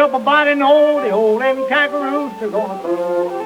Everybody know the old Kangaroos are gonna crow.